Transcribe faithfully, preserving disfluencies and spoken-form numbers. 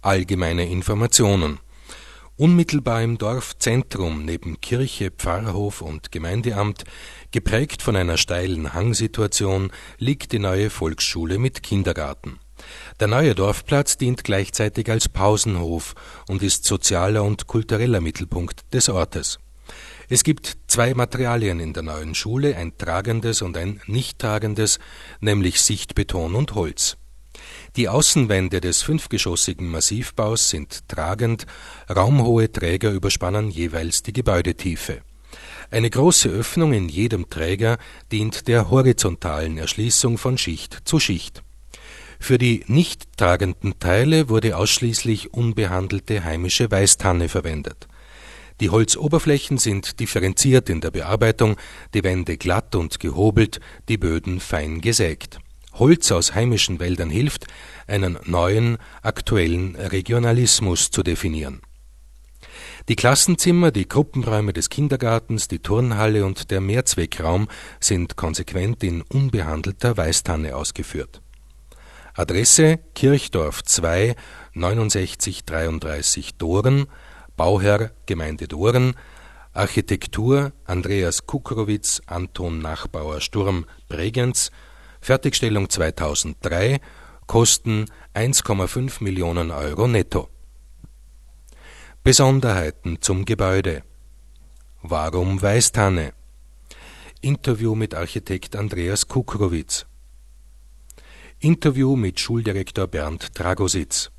allgemeine Informationen. Unmittelbar im Dorfzentrum neben Kirche, Pfarrhof und Gemeindeamt, geprägt von einer steilen Hangsituation, liegt die neue Volksschule mit Kindergarten. Der neue Dorfplatz dient gleichzeitig als Pausenhof und ist sozialer und kultureller Mittelpunkt des Ortes. Es gibt zwei Materialien in der neuen Schule, ein tragendes und ein nicht tragendes, nämlich Sichtbeton und Holz. Die Außenwände des fünfgeschossigen Massivbaus sind tragend, raumhohe Träger überspannen jeweils die Gebäudetiefe. Eine große Öffnung in jedem Träger dient der horizontalen Erschließung von Schicht zu Schicht. Für die nicht tragenden Teile wurde ausschließlich unbehandelte heimische Weißtanne verwendet. Die Holzoberflächen sind differenziert in der Bearbeitung, die Wände glatt und gehobelt, die Böden fein gesägt. Holz aus heimischen Wäldern hilft, einen neuen, aktuellen Regionalismus zu definieren. Die Klassenzimmer, die Gruppenräume des Kindergartens, die Turnhalle und der Mehrzweckraum sind konsequent in unbehandelter Weißtanne ausgeführt. Adresse Kirchdorf zwei, neunundsechzig dreiunddreißig Doren, Bauherr Gemeinde Doren, Architektur Andreas Kukrowitz, Anton Nachbauer Sturm, Bregenz, Fertigstellung zweitausenddrei, Kosten eins Komma fünf Millionen Euro netto. Besonderheiten zum Gebäude. Warum Weißtanne? Interview mit Architekt Andreas Kukrowitz. Interview mit Schuldirektor Bernd Dragositz.